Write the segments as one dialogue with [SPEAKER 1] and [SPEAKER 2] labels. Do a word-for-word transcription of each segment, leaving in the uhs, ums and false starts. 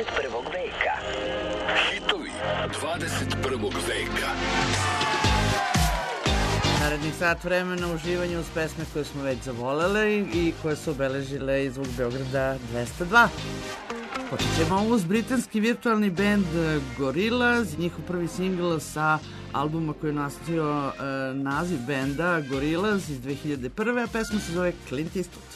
[SPEAKER 1] dvadeset prvog veka.
[SPEAKER 2] Hitovi dvadeset prvog veka.
[SPEAKER 3] Naredni sat vremena uživanja uz pesme koje smo već zavolele i koje su obeležile i Zvuk Beograda dvesta dva. Počet ćemo uz britanski virtualni band Gorillaz, njihov prvi singl sa albuma koji je nosio e, naziv benda Gorillaz iz dve hiljade prve. a pesma se zove Clint Eastwood.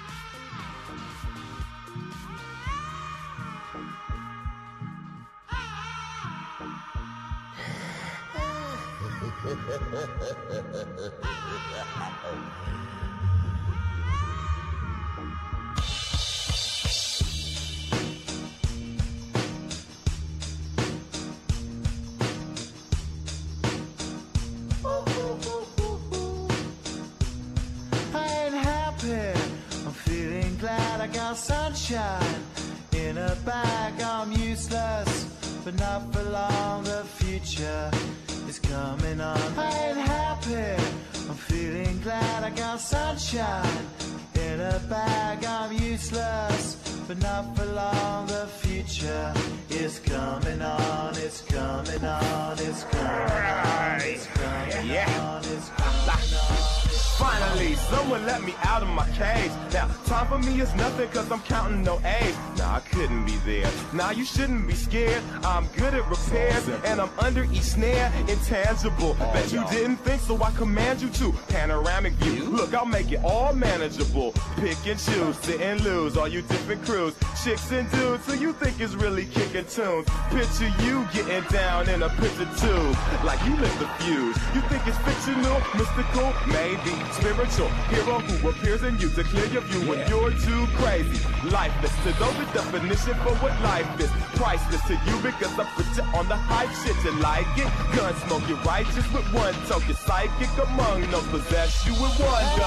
[SPEAKER 4] Sunshine in a bag, I'm useless, but not for long. The future is coming on. I ain't happy, I'm feeling glad. I got sunshine in a bag, I'm useless, but not for long. The future is coming on, it's coming on, it's coming on, it's coming on, it's coming on.
[SPEAKER 5] Finally, someone let me out of my cage. Now, time for me is nothing cause I'm counting no A's. Nah, I couldn't be there. Nah, you shouldn't be scared. I'm good at repairs and I'm under each snare. Intangible. Bet you didn't think, so I command you to. Panoramic view. Look, I'll make it all manageable. Pick and choose, sit and lose. All you different crews, chicks and dudes who you think is really kicking tunes. Picture you getting down in a picture too. Like you lit the fuse. You think it's fictional, mystical, maybe. Spiritual hero who appears in you to clear your view when you're too crazy. Lifeless to those the definition for what life is. Priceless to you because I put you on the hype shit. You like it? Gun smoke, you're righteous with one toe. You're psychic among those possess you with one go.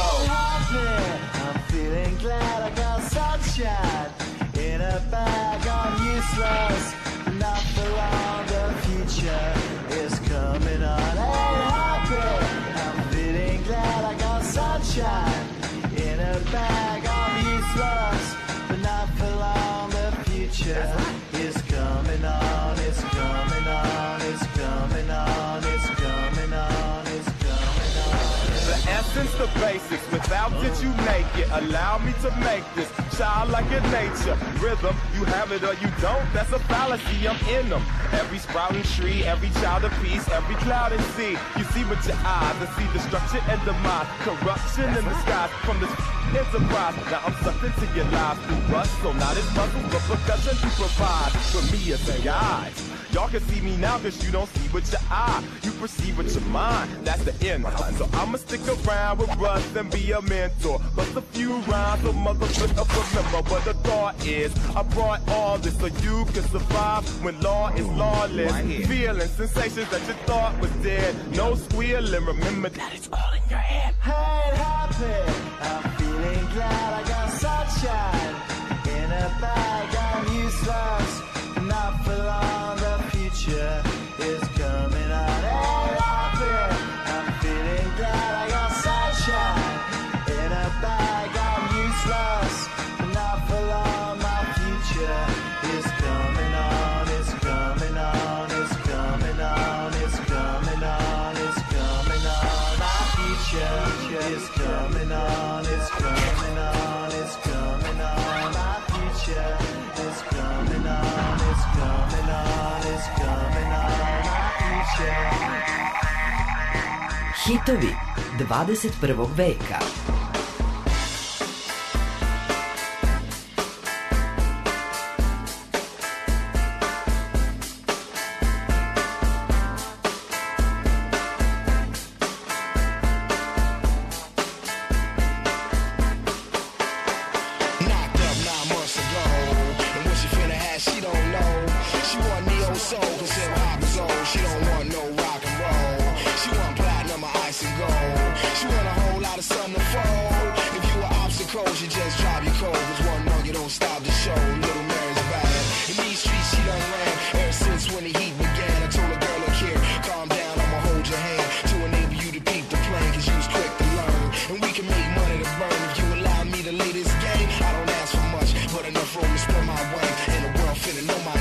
[SPEAKER 4] I'm feeling glad I got sunshine in a bag. I'm useless, not for long. The future is coming on. Ain't happy. I'm feeling glad I got sunshine in a bag. I'm useless, but not for long. The future is coming on, it's coming on, it's coming on, it's coming on, it's coming on.
[SPEAKER 5] The essence, the basics, without it you make it. Allow me to make this child like in nature. Rhythm, you have it or you don't, that's a fallacy, I'm in them. Every sprouting tree, every child of peace, every cloud and sea. You see with your eyes, I see destruction and demise. Corruption in the skies from this enterprise. Now I'm sucked into your lives through rust, so not as muzzle, but percussion you provide for me as a guide. Y'all can see me now cause you don't see with your eye. You perceive with your mind, that's the end. So I'ma stick around with Russ and be a mentor. Bust a few rhymes so motherfucker remember what the thought is. I brought all this so you can survive when law is lawless. Feeling sensations that you thought was dead. No squealing, remember that it's all in your head.
[SPEAKER 4] I ain't happy, I'm feeling glad I got sunshine in a bag. I'm useless, not for long. The future is coming on. Ain't happy, I'm feeling glad I got sunshine in a bag. I'm useless, not for long. My future is coming on, it's coming on, it's coming on, it's coming on, it's coming on. My future is coming on, it's coming on, it's coming on. My future is coming on, it's coming on, it's coming on. My future.
[SPEAKER 1] Hitovi dvadeset prvog veka.
[SPEAKER 6] Lay this game, I don't ask for much, but enough room to spread my wings. And the world finna know my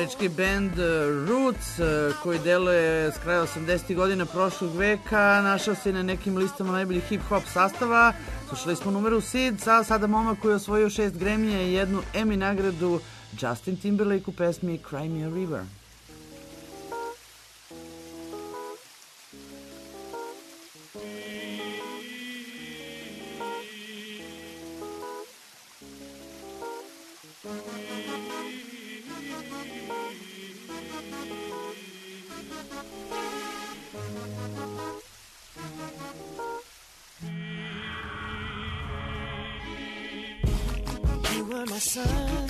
[SPEAKER 3] američki band Roots koji deluje s kraja osamdesetih godina prošlog veka, našao se na nekim listama najboljih hip-hop sastava. Slušali smo numeru Seeds, a sada momak koji je osvojio šest Grammy-a i jednu Emmy nagradu, Justin Timberlake u pesmi Cry Me a River.
[SPEAKER 6] My sun,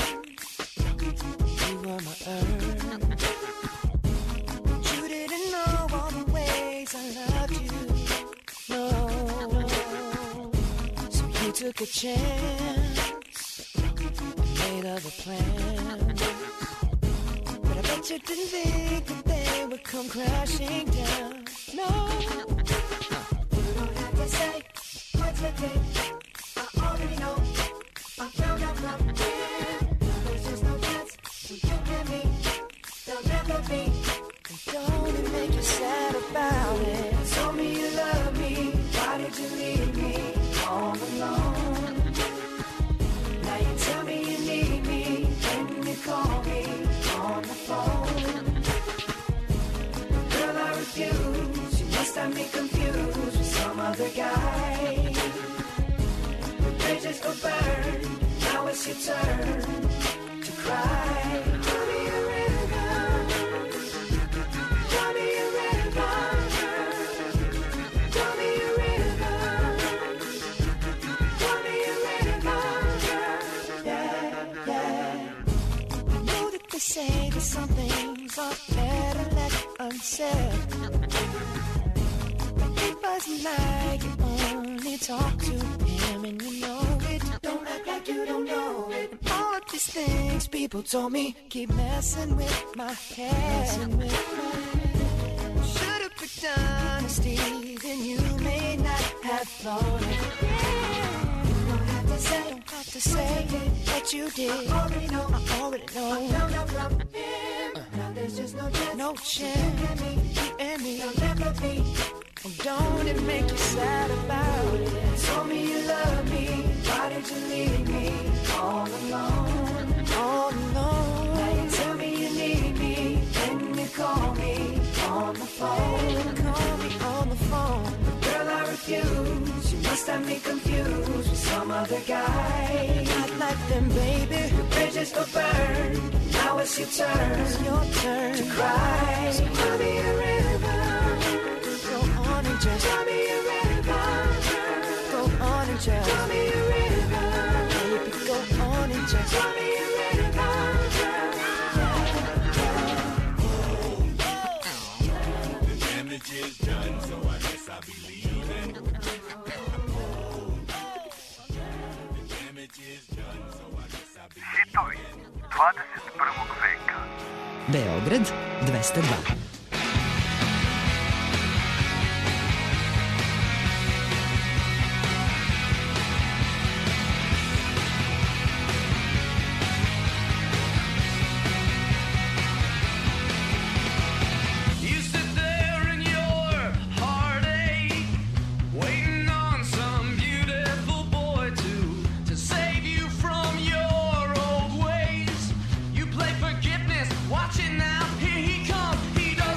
[SPEAKER 6] you were my earth. You didn't know all the ways I loved you, no. So you took a chance, made other plans, but I bet you didn't think that they would come crashing down, no. You don't have to say what's the thing, I already know. I found out from him. There's just no chance for you and me. There'll never be. And don't it make you sad about it? Told me you love me. Why did you leave me all alone? Now you tell me you need me. When you call me on the phone. Girl, I refuse. You must have me confused with some other guy. Bridges go burn, now it's your turn to cry. Draw me a river, draw me a river, draw me a river, draw me a river, yeah, yeah. I know that they say that some things are better left unsaid. But it wasn't like you only talk to him and you know it. Don't act like you don't know it. And all of these things people told me keep messing with my head. Should've picked honesty, then you may not have thought it. You don't have to say, don't have to say it, but you did. I already know, I already know. I found out from him. Uh. Now there's just no chance, no chance. You and me, you and me, there'll never be. And don't it make you sad about it? Told me you love me. Why did you leave me all alone? All alone. Now you tell me you need me. When you call me on the phone. Call me on the phone. Girl, I refuse. You must have me confused with some other guy. Not like them, baby. The bridges go burn. Now it's your turn. It's your turn to cry. So call me a river. And just draw me a river. Go on and just draw me a river. Baby, go on and just draw me a river.
[SPEAKER 7] The damage is done, so I guess I'll be leaving. The damage is done, so I guess I'll be leaving.
[SPEAKER 8] Hitovi dvadeset prvog veka.
[SPEAKER 1] Beograd dvesta dva.
[SPEAKER 9] Watching now, here he comes. He does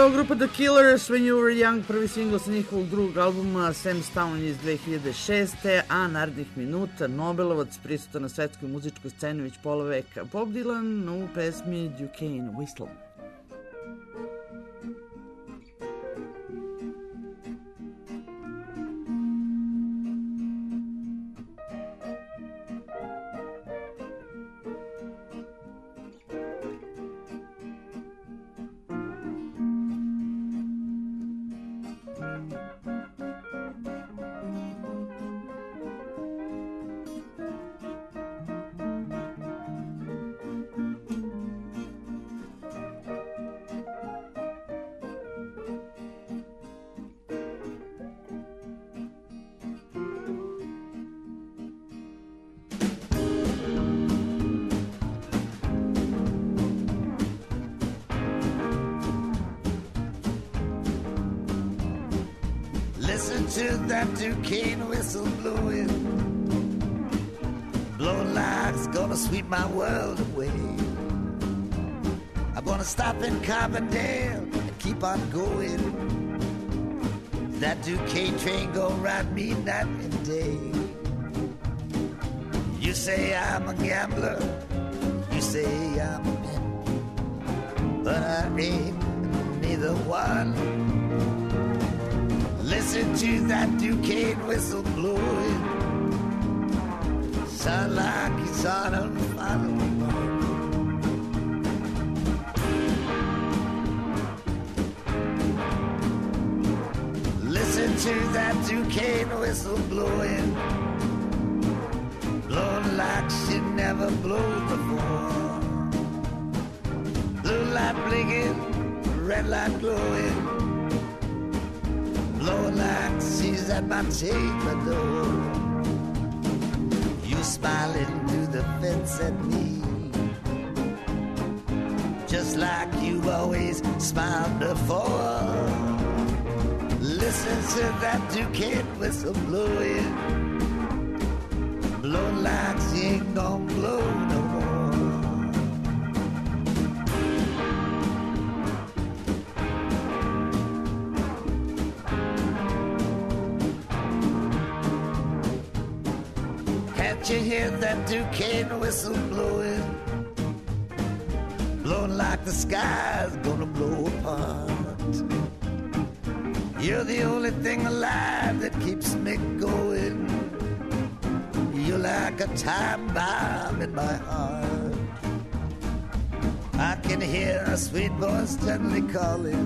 [SPEAKER 3] bila ova grupa The Killers, When You Were Young, prvi singl sa njihovog drugog albuma Sam's Town iz dve hiljade šeste. A narednih minuta Nobelovac prisutan na svetskoj muzičkoj sceni već pola veka, Bob Dylan u pesmi Duquesne Whistle.
[SPEAKER 9] Listen to that Duquesne whistle blowing, blowing like it's gonna sweep my world away. I'm gonna stop in Carbondale and keep on going. That Duquesne train gonna ride me night and day. You say I'm a gambler, you say I'm a man, but I ain't neither one. Listen to that Duquesne whistle blowing, sound like he's on a final run. Listen to that Duquesne whistle blowing, blowing like she never blew before. Blue light blinking, red light glowing, blowing like she's at my chamber door. You smiling through the fence at me, just like you've always smiled before. Listen to that Duquesne whistle blowing, blowing like she ain't gonna blow no more. You hear that Duquesne whistle blowing, blowing like the sky's gonna blow apart. You're the only thing alive that keeps me going. You're like a time bomb in my heart. I can hear a sweet voice gently calling,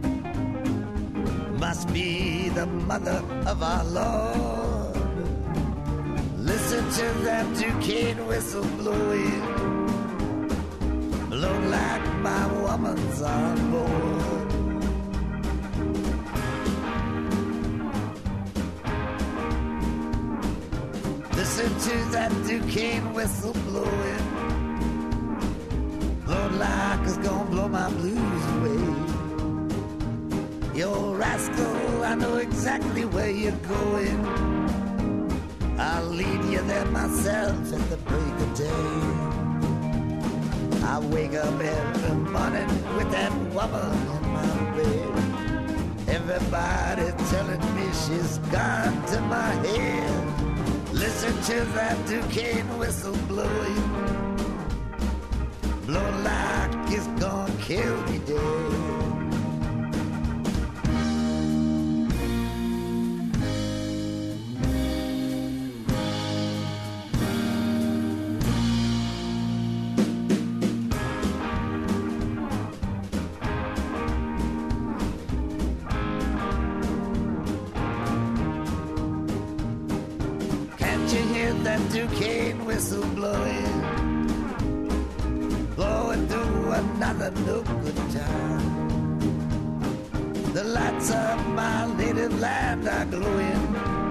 [SPEAKER 9] must be the mother of our Lord. Listen to that Duquesne whistle blowing, blow like my woman's on board. Listen to that Duquesne whistle blowing, blow like it's gonna blow my blues away. Yo, rascal, I know exactly where you're going. I'll lead you there myself at the break of day. I wake up every morning with that woman in my bed. Everybody telling me she's gone to my head. Listen to that Duquesne whistle blowing, blow like it's gonna kill me dead. Duquesne whistle blowing, blowing through another no good time. The lights of my native land are glowing.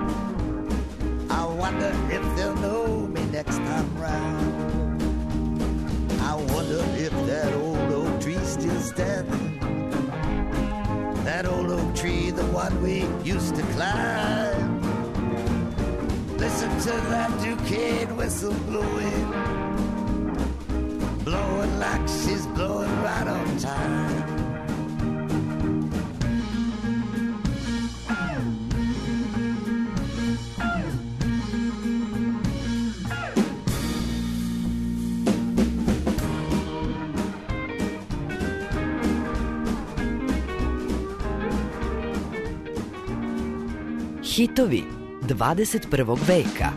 [SPEAKER 9] I wonder if they'll know me next time round. I wonder if that old oak tree still standing, that old oak tree, the one we used to climb. Listen to that Duquesne whistle blowing, blowing like she's blowing right on time.
[SPEAKER 1] Hitovi dvadeset prvog veka.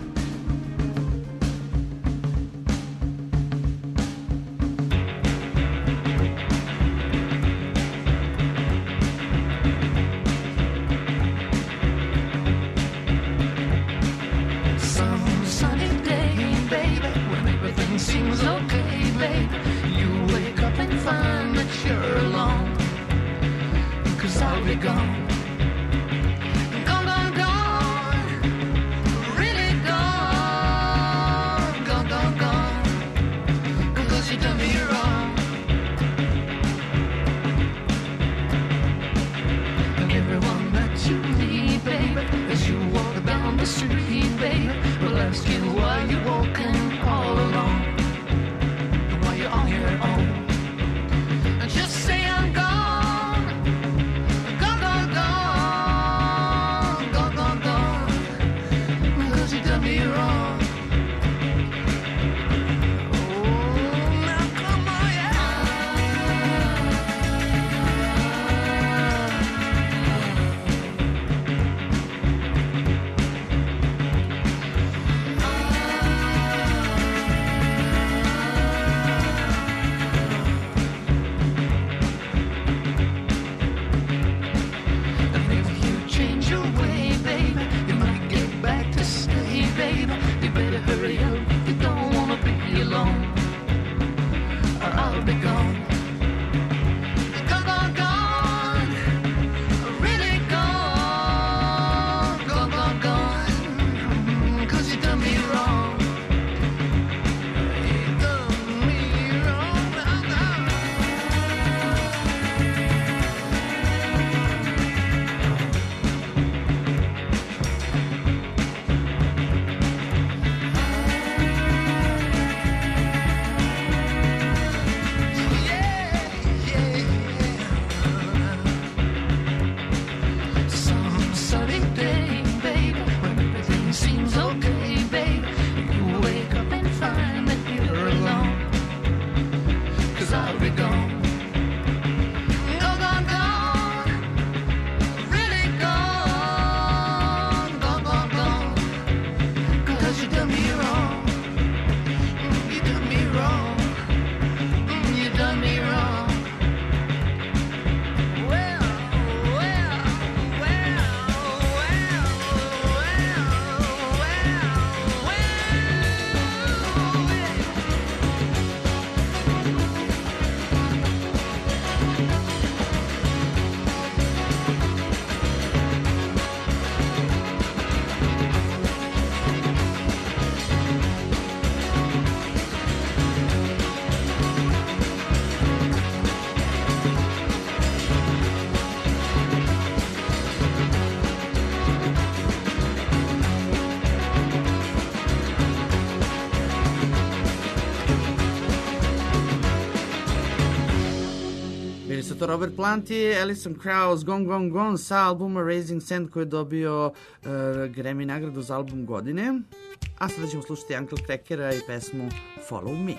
[SPEAKER 3] Robert Plant i Alison Krauss, Gone Gone Gone sa albuma Raising Sand koji je dobio uh, Grammy nagradu za album godine. A sada ćemo slušati Uncle Crackera i pesmu Follow Me.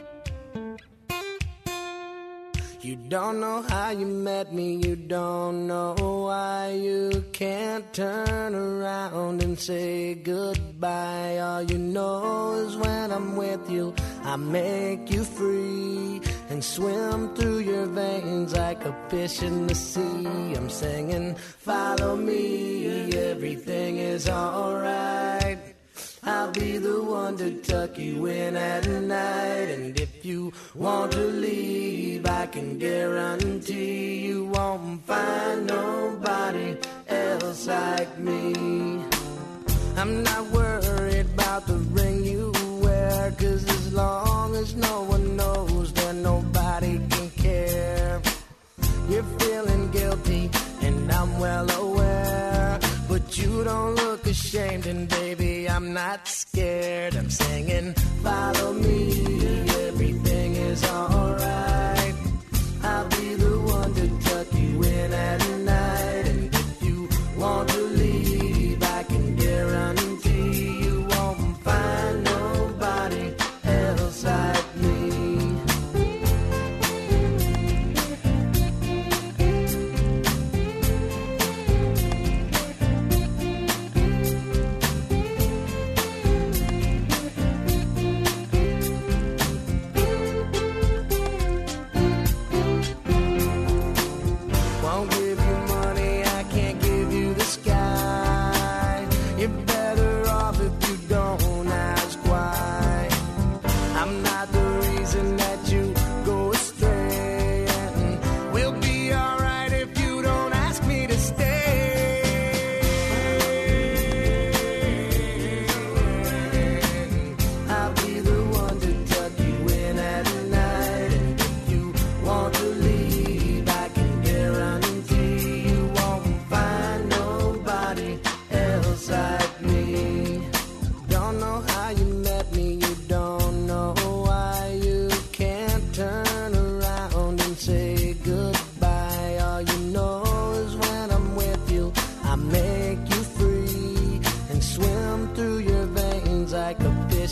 [SPEAKER 10] You don't know how you met me, you don't know why you can't turn around and say goodbye. All you know is when I'm with you, I make you free and swim through your veins like a fish in the sea. I'm singing, follow me, everything is alright. I'll be the one to tuck you in at night. And if you want to leave, I can guarantee you won't find nobody else like me. I'm not worried about the ring you wear, 'cause as long as no one knows, then nobody can care. You're feeling guilty, and I'm well aware, but you don't look ashamed, and baby, I'm not scared. I'm singing, follow me, everything is alright. I'll be the one to tuck you in at night, and if you want to leave, I can guarantee you won't find nobody else like me.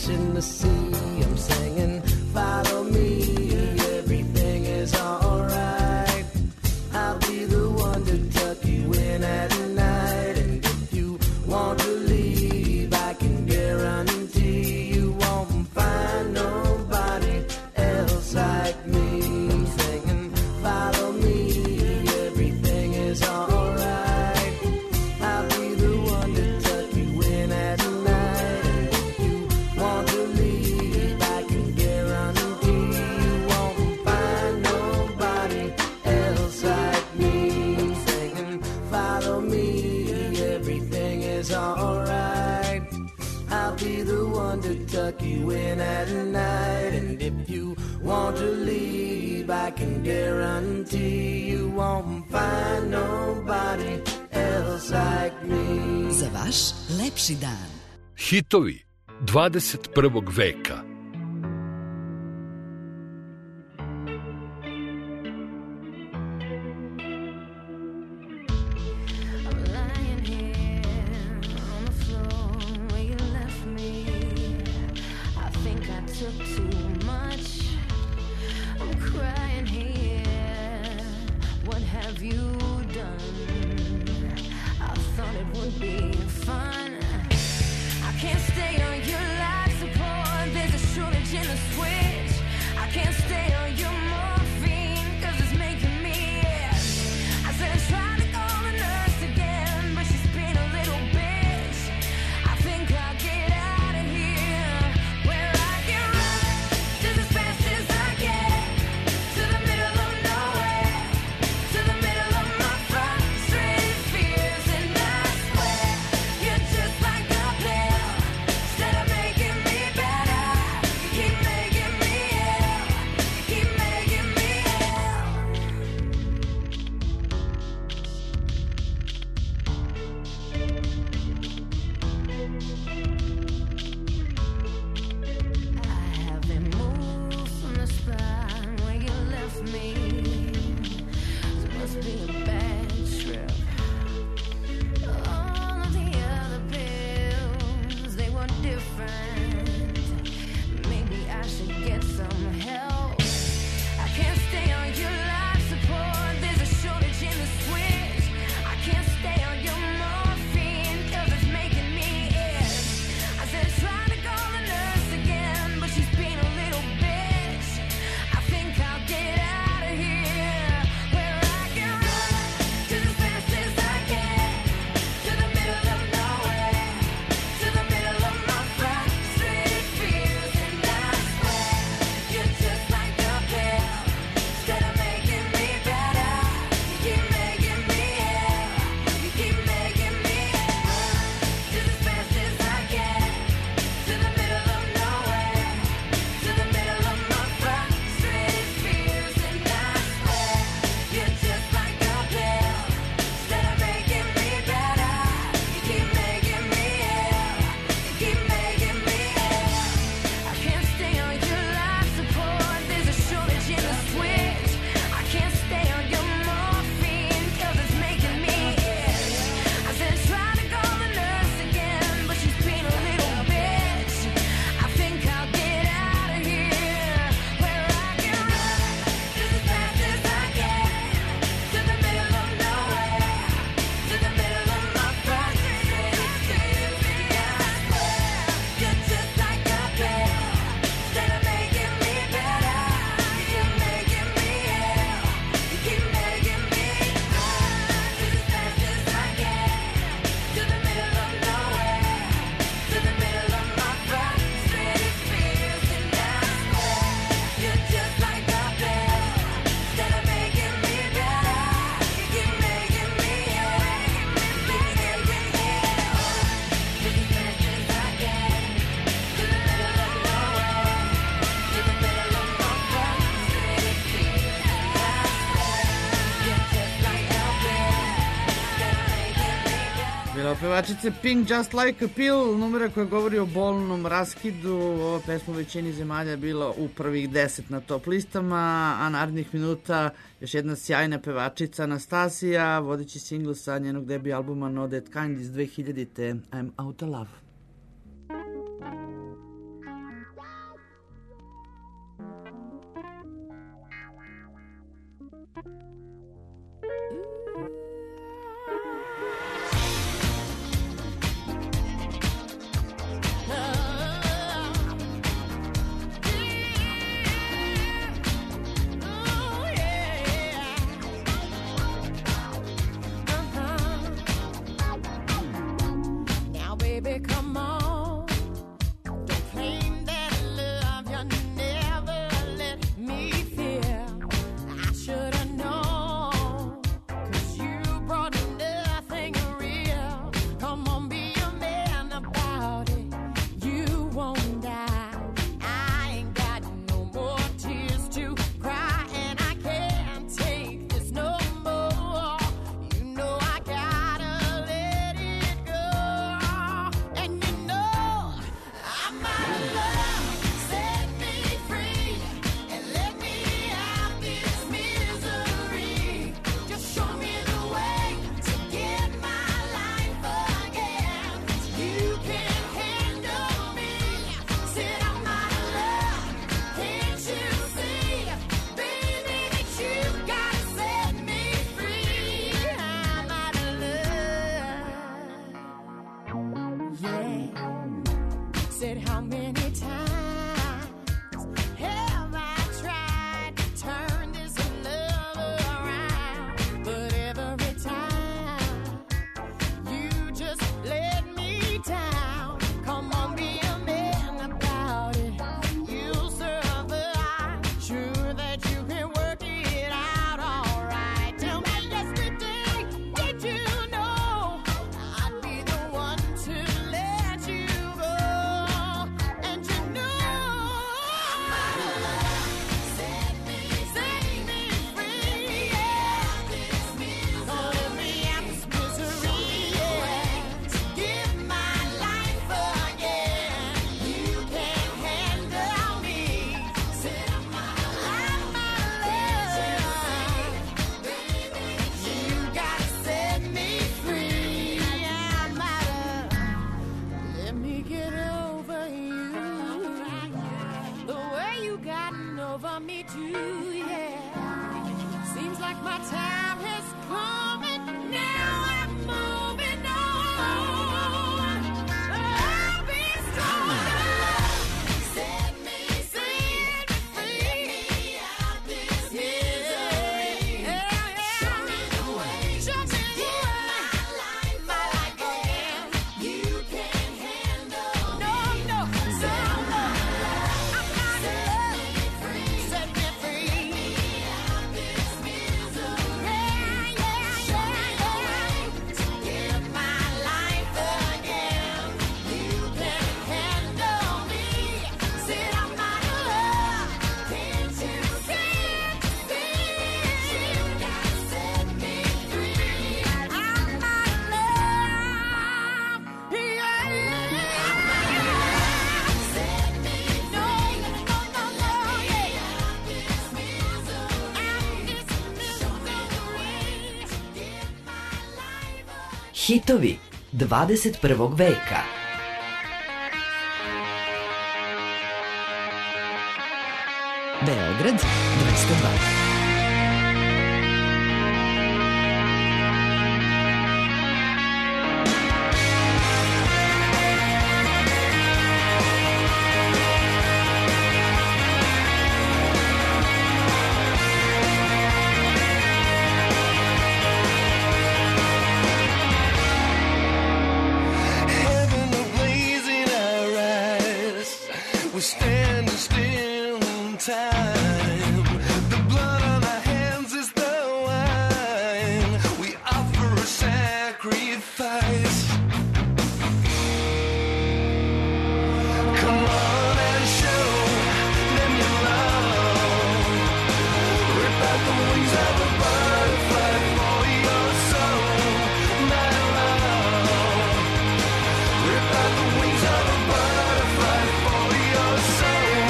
[SPEAKER 10] fish in the sea. I'm singing, follow me, everything is alright. I'll be the one to tuck you in at night. And if you want to leave, I can guarantee you won't find nobody else like me. I'm singing, follow me, everything is alright. I'll be the one to tuck you in at night. And if you want to leave, I can guarantee you won't find nobody else like me. I'm singing, follow me, everything is alright. I'll be the one to tuck you in at night. And if you want to leave, I can guarantee you won't find nobody else like me.
[SPEAKER 1] Za vaš lepši dan.
[SPEAKER 2] Hitovi dvadeset prvog veka.
[SPEAKER 3] Pevačice Pink Just Like a Pill, numera koja govori o bolnom raskidu. Ova pesma u većini zemalja bila u prvih deset na top listama, a narednih minuta još jedna sjajna pevačica Anastasija, vodeći singl sa njenog debi albuma No That Kind iz dve hiljadite. I'm Out of Love.
[SPEAKER 6] baby, come on. Don't claim that love you never let me feel. I should have known, 'cause you brought nothing real. Come on, be a man about it. You won't die. I ain't got no more tears to cry, and I can't take this no more. You know I gotta let it go. And you know I'm out of love. Set me free and let me out this misery. Just show me the way to get my life again. You can't handle me. Said I'm out of love. Can't you see, baby, that you gotta set me free? I'm out of love. Yeah. Said how many times have I tried to turn this love around? But every time you just let me down. Come on, be a man about it. You'll survive. Sure that you can work it out alright. Tell me yesterday, did you know I'd be the one to let you go? And you know I'm out of love. Set me, set me free. Yeah, this misery. Gonna let me out this misery. Yeah, to give my life again. You can't handle me. Said I'm out of love. You gotta set me free. I'm out of. Let me get over you. The way you gotten over me too, yeah. Seems like my time has come and now I'm moving on. I'll be strong. Set me, set me free. Let me out this misery. Show me the way. Show me the way. My life again. You can't handle no, no, so no. I'm out of love. Set me free. Let me out this misery. Yeah, yeah, yeah, yeah. To give my life again. You can't handle me. Said I'm out of love. Can't you see? You gotta set me free. I'm out of love. Yeah, I'm out of love. Set me free. No, no, no, no, yeah. Out this misery. Out this misery. Give my life again.
[SPEAKER 1] Hitovi dvadeset prvog veka. Beograd dvesta dva.
[SPEAKER 11] Heaven ablaze in our eyes. We're standing still in time. The blood on our hands is the wine. We offer a sacrifice. Come on and show them your love. Rip out the wings of a butterfly for your soul, my love. Rip out the wings of a butterfly for your soul.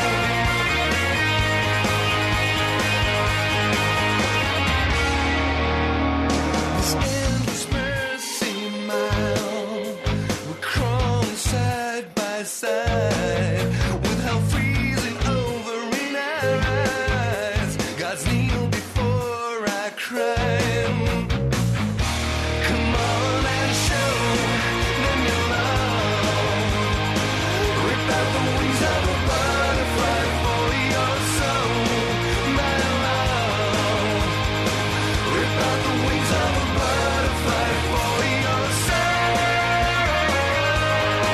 [SPEAKER 11] This endless mercy mile, we're crawling side by side, with hell freezing over in our eyes. God's kneel before I cry. Come on and show them your love. Rip out the wings of a butterfly for your soul, my love. Rip out the wings of a butterfly for your soul.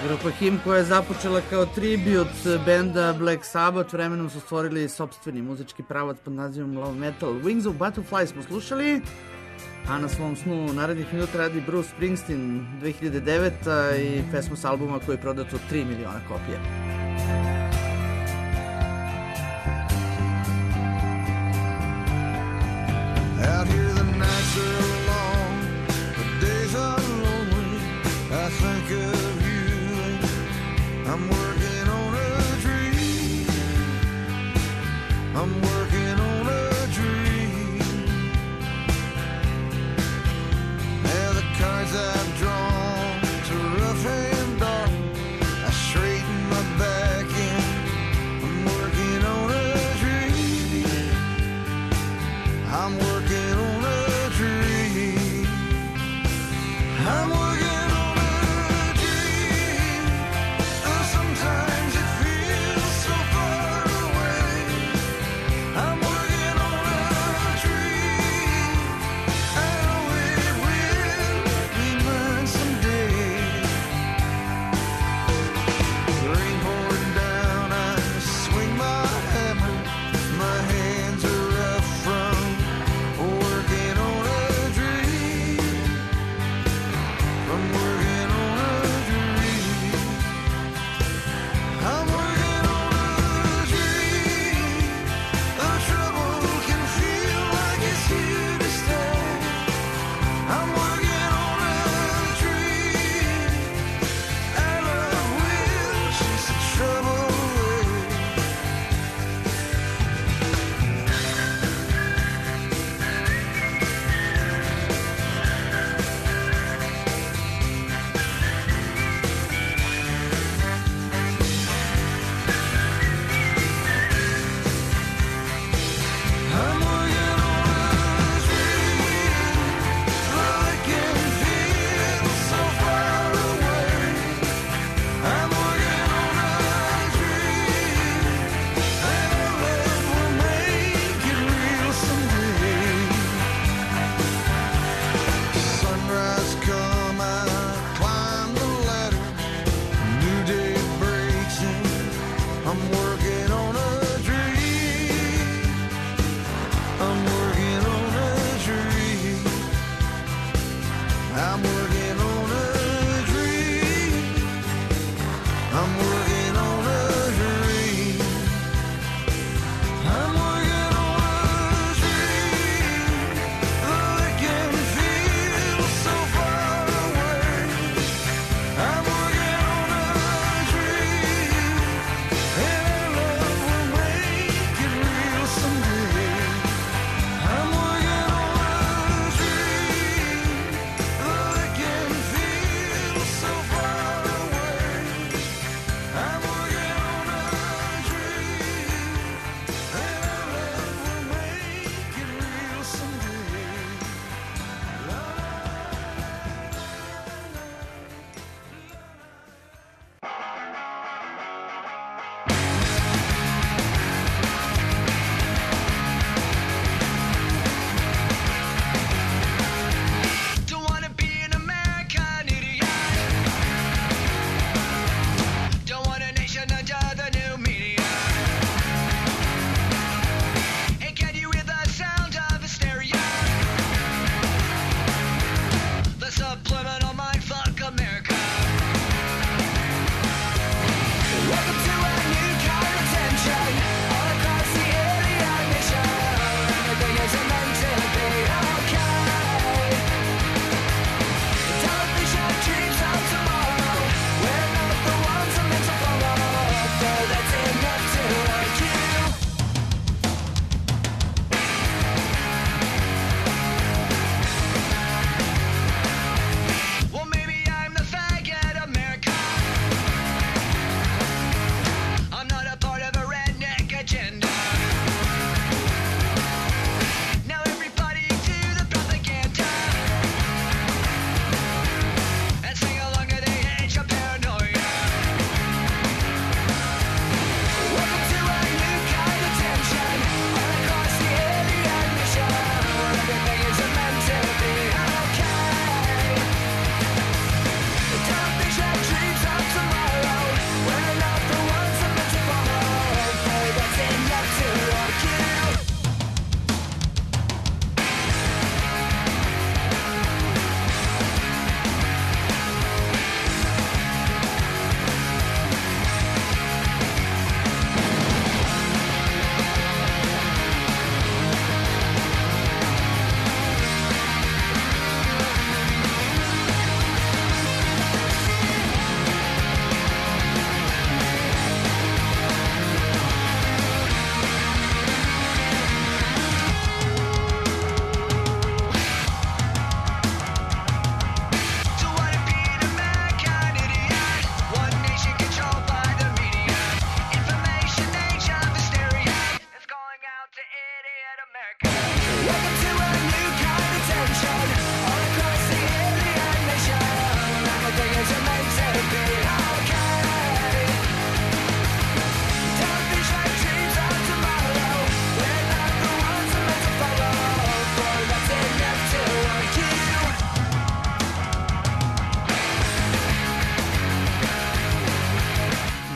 [SPEAKER 3] Grupa Him, koja je započela kao tribut benda Black Sabbath, vremenom su stvorili sopstveni muzički pravac pod nazivom Love Metal. Wings of Butterfly smo slušali, a na svom snu narednih minuta radi Bruce Springsteen dve hiljade devete. i pesmu s albuma koji je prodato tri miliona kopija.
[SPEAKER 11] Out here the nights are long, the days are lonely. I think of you, I'm working on a dream. I'm working on a dream. Now the cards I've drawn to rough and dark, I straighten my back.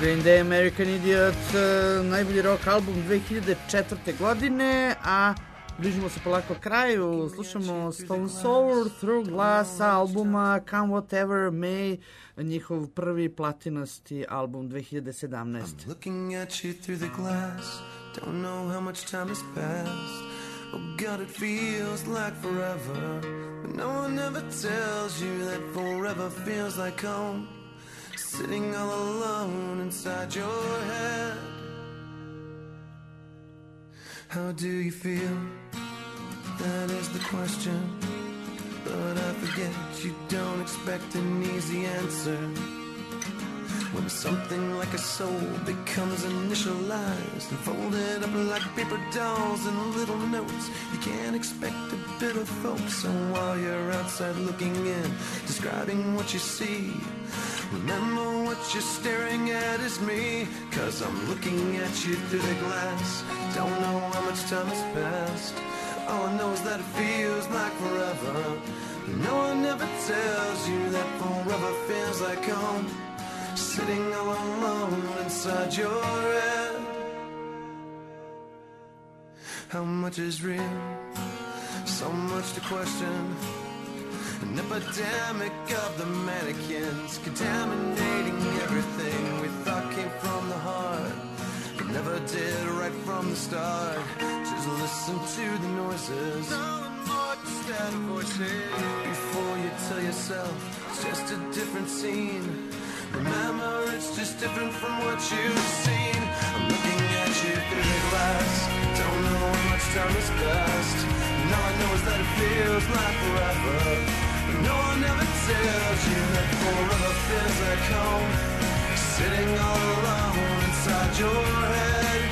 [SPEAKER 3] Green Day, American Idiot, uh, najbolji rock album dve hiljade četvrte godine, a bližimo se polako kraju. Slušamo Stone Sour, Through Glass, albuma Come Whatever May, njihov prvi platinasti album dve hiljade sedamnaeste.
[SPEAKER 12] I'm looking at you through the glass, don't know how much time has passed. Oh God, it feels like forever, but no one ever tells you that forever feels like home. Sitting all alone inside your head. How do you feel? That is the question. But I forget you don't expect an easy answer. When something like a soul becomes initialized and folded up like paper dolls and little notes, you can't expect a bit of folks. So while you're outside looking in, describing what you see, remember what you're staring at is me. Cause I'm looking at you through the glass, don't know how much time has passed. All I know is that it feels like forever, but no one ever tells you that forever feels like home. Sitting all alone inside your head. How much is real? So much to question. An epidemic of the mannequins, contaminating everything we thought came from the heart, but never did right from the start. Just listen to the noises, instead of voices, before you tell yourself it's just a different scene. Remember, it's just different from what you've seen. I'm looking at you through the glass, don't know how much time has passed. And all I know is that it feels like forever, but no one ever tells you that forever feels like home. Sitting all alone inside your head.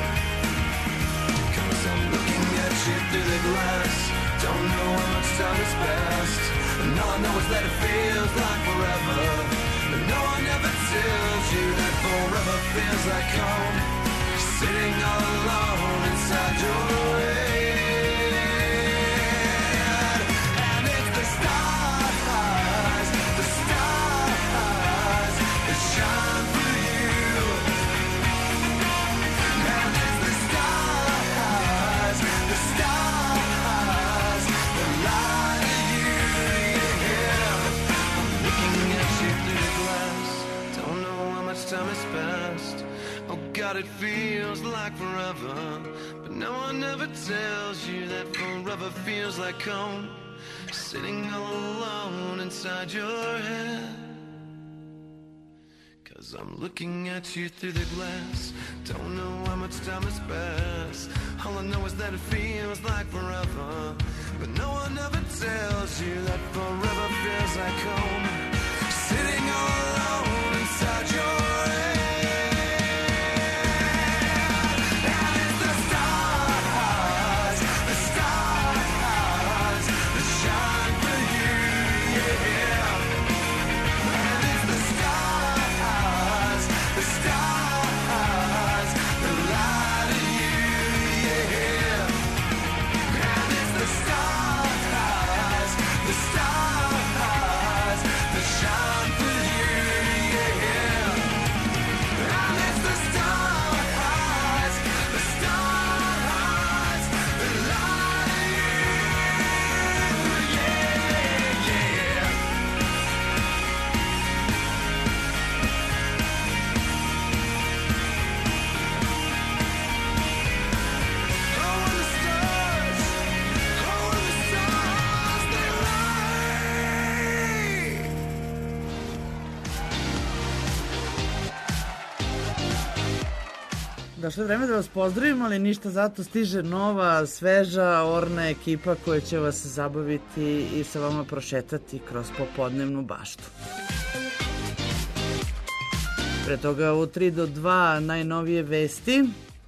[SPEAKER 12] Cause I'm looking at you through the glass, don't know how much time has passed. And all I know is that it feels like forever, but no one ever tells you that forever feels like home. Sitting all alone inside your head. And it's the stars, the stars that shine for you. And it's the stars, the stars that lie to you. Yeah. I'm looking at you through the glass, don't know how much time has passed. Oh God, it feels like forever, but no one ever tells you that forever feels like home. Sitting all alone inside your head. Cause I'm looking at you through the glass, don't know how much time has passed. All I know is that it feels like forever, but no one ever tells you that forever feels like home. Sitting all alone inside your head. And it's the stars, the stars that shine for you, yeah. And it's the stars, the stars that lie to you, yeah. And it's the stars, the stars that shine for you, yeah. And it's the stars, the stars that lie to you, yeah, yeah. Oh, and the stars, oh, and the stars they lie.
[SPEAKER 3] Došlo je vreme da vas pozdravim, ali ništa zato, stiže nova, sveža, orna ekipa koja će vas zabaviti i sa vama prošetati kroz popodnevnu baštu. Pre toga u tri do dva najnovije vesti.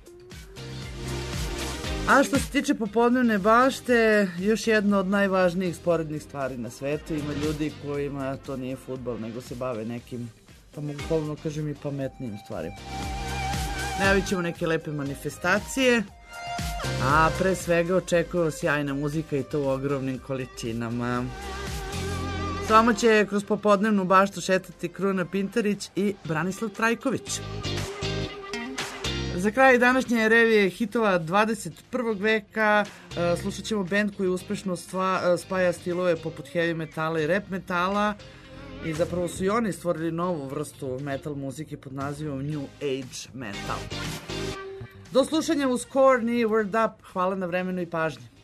[SPEAKER 3] A što se tiče popodnevne bašte, još jedna od najvažnijih sporednih stvari na svetu. Ima ljudi kojima to nije fudbal, nego se bave nekim, pa mogu polovno kažem, i pametnijim stvarima. Najavit ćemo neke lepe manifestacije, a pre svega očekuje sjajna muzika i to u ogromnim količinama. Tamo će kroz popodnevnu baštu šetati Kruna Pintarić i Branislav Trajković. Za kraj današnje revije hitova dvadeset prvog veka uh, slušat ćemo bend koji uspešno stva, uh, spaja stilove poput heavy metala i rap metala i zapravo su i oni stvorili novu vrstu metal muzike pod nazivom New Age Metal. Do slušanja uz Korn i Word Up. Hvala na vremenu i pažnji.